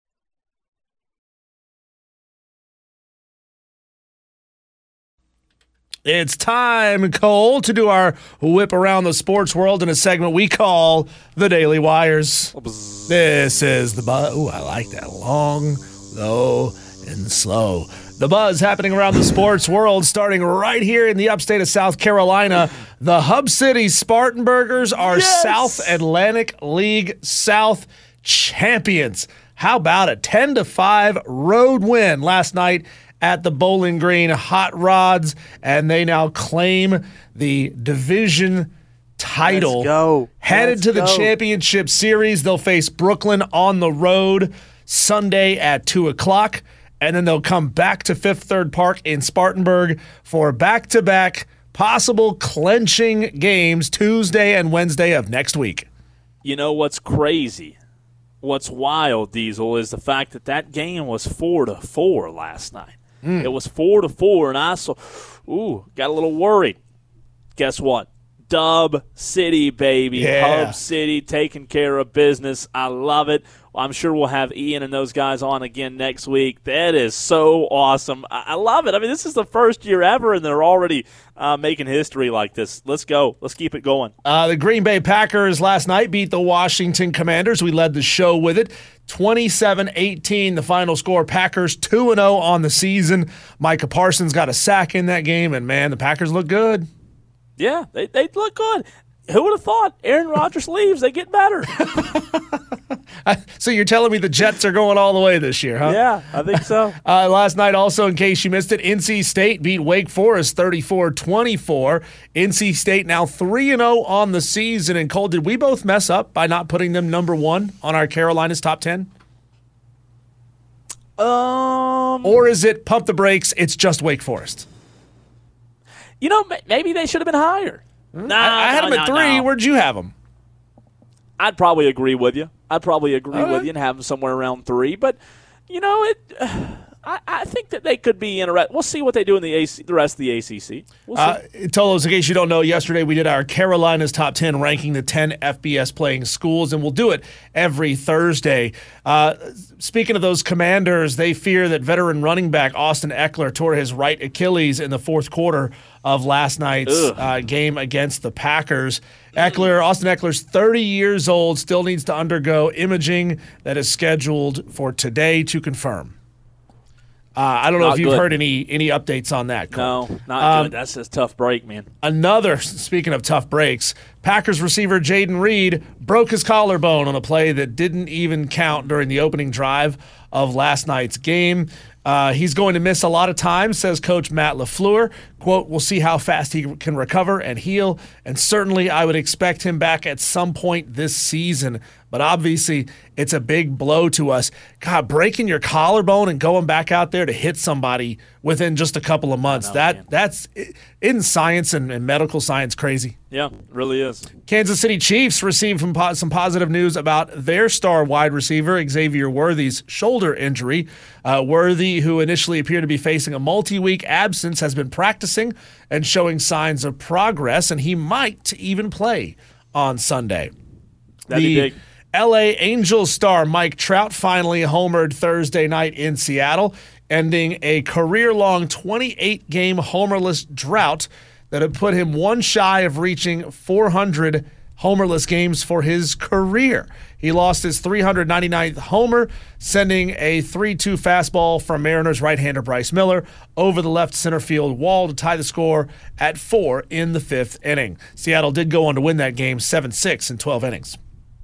Speaker 8: It's time, Cole, to do our whip around the sports world in a segment we call The Daily Wires. This is the buzz. Ooh, I like that long, low and slow. The buzz happening around the sports world, starting right here in the upstate of South Carolina. The Hub City Spartanburgers are yes! South Atlantic League South champions. How about a ten to five road win last night at the Bowling Green Hot Rods, and they now claim the division title.
Speaker 2: Let's go.
Speaker 8: Headed
Speaker 2: Let's
Speaker 8: to the
Speaker 2: go.
Speaker 8: championship series. They'll face Brooklyn on the road Sunday at two o'clock, and then they'll come back to Fifth Third Park in Spartanburg for back-to-back possible clinching games Tuesday and Wednesday of next week.
Speaker 2: You know what's crazy? What's wild, Diesel, is the fact that that game was four to four last night. Mm. It was four to four, and I saw, ooh, got a little worried. Guess what? Dub City, baby.
Speaker 8: Yeah.
Speaker 2: Hub City taking care of business. I love it. I'm sure we'll have Ian and those guys on again next week. That is so awesome. I, I love it. I mean, this is the first year ever, and they're already uh, making history like this. Let's go. Let's keep it going.
Speaker 8: Uh, the Green Bay Packers last night beat the Washington Commanders. We led the show with it. twenty-seven eighteen, the final score. Packers two and oh on the season. Micah Parsons got a sack in that game, and, man, the Packers look good.
Speaker 2: Yeah, they, they look good. Who would have thought? Aaron Rodgers leaves, they get better.
Speaker 8: So you're telling me the Jets are going all the way this year, huh?
Speaker 2: Yeah, I think so.
Speaker 8: uh, last night also, in case you missed it, N C State beat Wake Forest thirty-four twenty-four. N C State now three and oh on the season. And Cole, did we both mess up by not putting them number one on our Carolina's top ten?
Speaker 2: Um,
Speaker 8: Or is it pump the brakes, it's just Wake Forest?
Speaker 2: You know, maybe they should have been higher.
Speaker 8: No, I, I had
Speaker 2: no,
Speaker 8: them at
Speaker 2: no,
Speaker 8: three.
Speaker 2: no.
Speaker 8: Where'd you have them?
Speaker 2: I'd probably agree with you. I'd probably agree
Speaker 8: All right.
Speaker 2: with you and have them somewhere around three. But, you know, it. Uh, I, I think that they could be interested. We'll see what they do in the A C, the rest of the A C C. We'll see.
Speaker 8: Uh, Tolos, in case you don't know, yesterday we did our Carolina's Top ten, ranking the ten F B S playing schools, and we'll do it every Thursday. Uh, speaking of those Commanders, they fear that veteran running back Austin Eckler tore his right Achilles in the fourth quarter of last night's uh, game against the Packers. Eckler, Austin Eckler's thirty years old, still needs to undergo imaging that is scheduled for today to confirm. Uh, I don't know
Speaker 2: Not
Speaker 8: if you've
Speaker 2: good.
Speaker 8: heard any any updates on that, Cole.
Speaker 2: No, not
Speaker 8: Um,
Speaker 2: good. That's a tough break, man.
Speaker 8: Another, speaking of tough breaks, Packers receiver Jaden Reed broke his collarbone on a play that didn't even count during the opening drive of last night's game. Uh, he's going to miss a lot of time, says Coach Matt LaFleur. Quote, we'll see how fast he can recover and heal, and certainly I would expect him back at some point this season. But obviously, it's a big blow to us. God, breaking your collarbone and going back out there to hit somebody within just a couple of months,
Speaker 2: know,
Speaker 8: that
Speaker 2: man.
Speaker 8: that's in science and, and medical science crazy.
Speaker 2: Yeah, it really is.
Speaker 8: Kansas City Chiefs received some, po- some positive news about their star wide receiver, Xavier Worthy's shoulder injury. Uh, Worthy, who initially appeared to be facing a multi-week absence, has been practicing and showing signs of progress, and he might even play on Sunday.
Speaker 2: That'd
Speaker 8: the
Speaker 2: be big.
Speaker 8: L A Angels star Mike Trout finally homered Thursday night in Seattle, ending a career-long twenty-eight game homerless drought that had put him one shy of reaching four hundred homerless games for his career. He lost his three hundred ninety-ninth homer, sending a three two fastball from Mariners right-hander Bryce Miller over the left center field wall to tie the score at four in the fifth inning. Seattle did go on to win that game seven six in twelve innings.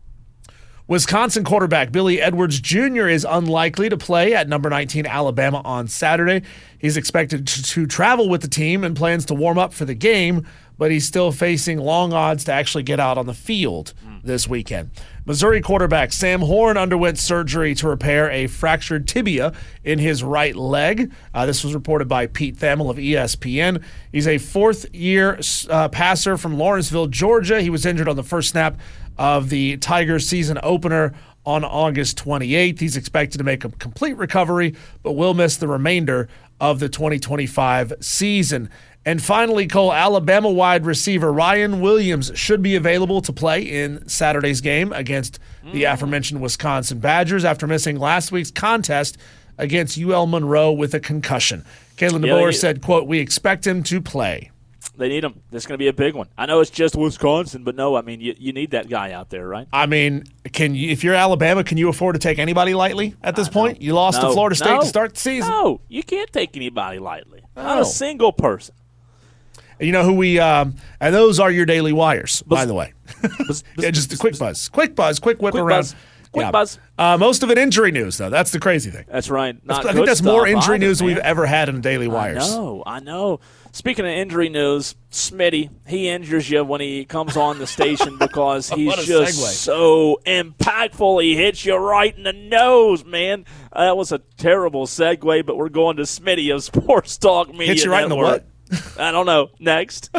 Speaker 8: Wisconsin quarterback Billy Edwards Junior is unlikely to play at number nineteen Alabama on Saturday. He's expected to, to travel with the team and plans to warm up for the game, but he's still facing long odds to actually get out on the field this weekend. Missouri quarterback Sam Horn underwent surgery to repair a fractured tibia in his right leg. Uh, this was reported by Pete Thamel of E S P N. He's a fourth-year uh, passer from Lawrenceville, Georgia. He was injured on the first snap of the Tigers season opener on August twenty-eighth. He's expected to make a complete recovery, but will miss the remainder of the twenty twenty-five season. And finally, Cole, Alabama wide receiver Ryan Williams should be available to play in Saturday's game against the aforementioned Wisconsin Badgers after missing last week's contest against U L Monroe with a concussion. Kalen DeBoer
Speaker 2: Yeah, he-
Speaker 8: said, quote, we expect him to play.
Speaker 2: They need him. This is going to be a big one. I know it's just Wisconsin, but no, I mean, you, you need that guy out there, right?
Speaker 8: I mean, can you, if you're Alabama, can you afford to take anybody lightly at this point? You lost
Speaker 2: no,
Speaker 8: to Florida State
Speaker 2: no,
Speaker 8: to start the season.
Speaker 2: No, you can't take anybody lightly.
Speaker 8: No.
Speaker 2: Not a single person.
Speaker 8: You know who we um, – and those are your daily wires,
Speaker 2: buzz,
Speaker 8: by the way.
Speaker 2: buzz, buzz,
Speaker 8: yeah, just
Speaker 2: buzz,
Speaker 8: a quick
Speaker 2: buzz.
Speaker 8: buzz. Quick buzz, quick whip
Speaker 2: quick
Speaker 8: around.
Speaker 2: Buzz. Quick
Speaker 8: yeah.
Speaker 2: buzz.
Speaker 8: Uh, most of it injury news, though. That's the crazy thing.
Speaker 2: That's right. Not
Speaker 8: that's, I think that's
Speaker 2: stuff,
Speaker 8: more injury
Speaker 2: either,
Speaker 8: news than
Speaker 2: man.
Speaker 8: we've ever had in Daily Wires.
Speaker 2: I know. I know. Speaking of injury news, Smitty, he injures you when he comes on the station because he's just
Speaker 8: segue.
Speaker 2: so impactful. He hits you right in the nose, man. Uh, that was a terrible segue, but we're going to Smitty of Sports Talk Media
Speaker 8: Hits you right
Speaker 2: Network.
Speaker 8: in the what?
Speaker 2: I don't know. Next.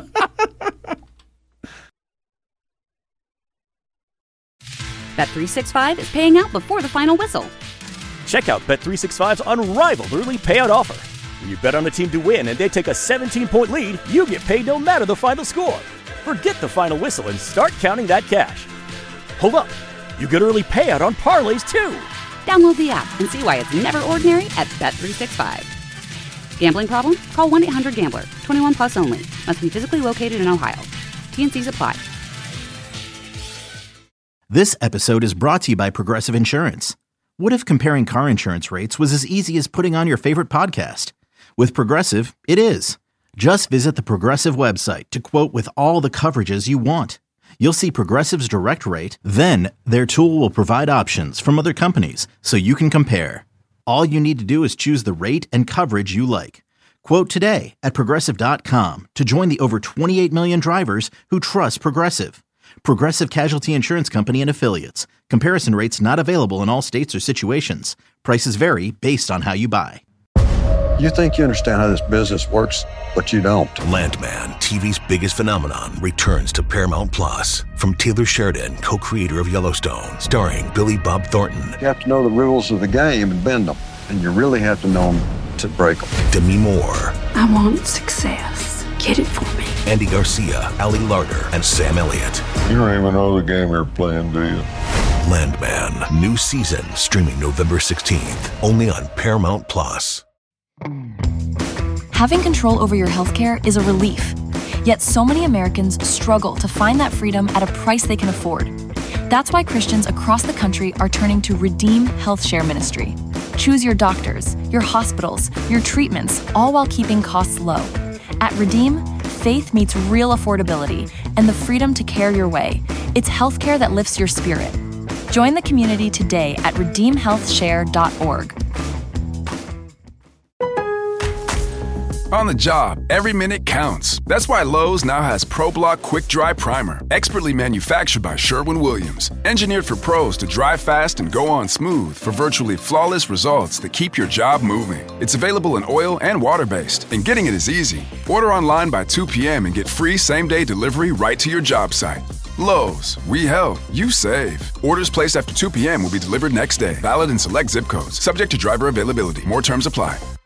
Speaker 1: Bet three sixty-five is paying out before the final whistle.
Speaker 12: Check out Bet three sixty-five's unrivaled early payout offer. When you bet on a team to win and they take a seventeen-point lead, you get paid no matter the final score. Forget the final whistle and start counting that cash. Hold up. You get early payout on parlays, too.
Speaker 1: Download the app and see why it's never ordinary at Bet three sixty-five. Gambling problem? Call one eight hundred gambler. twenty-one plus only. Must be physically located in Ohio. T and Cs apply.
Speaker 3: This episode is brought to you by Progressive Insurance. What if comparing car insurance rates was as easy as putting on your favorite podcast? With Progressive, it is. Just visit the Progressive website to quote with all the coverages you want. You'll see Progressive's direct rate, then their tool will provide options from other companies so you can compare. All you need to do is choose the rate and coverage you like. Quote today at Progressive dot com to join the over twenty-eight million drivers who trust Progressive. Progressive Casualty Insurance Company and Affiliates. Comparison rates not available in all states or situations. Prices vary based on how you buy.
Speaker 4: You think you understand how this business works, but you don't.
Speaker 5: Landman, T V's biggest phenomenon, returns to Paramount Plus. From Taylor Sheridan, co-creator of Yellowstone, starring Billy Bob Thornton.
Speaker 4: You have to know the rules of the game and bend them, and you really have to know them to break them.
Speaker 5: Demi Moore.
Speaker 6: I want success. Get it for me.
Speaker 5: Andy Garcia, Ali Larter, and Sam Elliott.
Speaker 7: You don't even know the game you're playing, do you?
Speaker 5: Landman, new season, streaming November sixteenth, only on Paramount Plus.
Speaker 14: Having control over your healthcare is a relief. Yet so many Americans struggle to find that freedom at a price they can afford. That's why Christians across the country are turning to Redeem Health Share Ministry. Choose your doctors, your hospitals, your treatments, all while keeping costs low. At Redeem, faith meets real affordability and the freedom to care your way. It's healthcare that lifts your spirit. Join the community today at redeem health share dot org.
Speaker 15: On the job, every minute counts. That's why Lowe's now has ProBlock Quick Dry Primer, expertly manufactured by Sherwin-Williams. Engineered for pros to dry fast and go on smooth for virtually flawless results that keep your job moving. It's available in oil and water-based, and getting it is easy. Order online by two p.m. and get free same-day delivery right to your job site. Lowe's, we help, you save. Orders placed after two p.m. will be delivered next day. Valid in select zip codes. Subject to driver availability. More terms apply.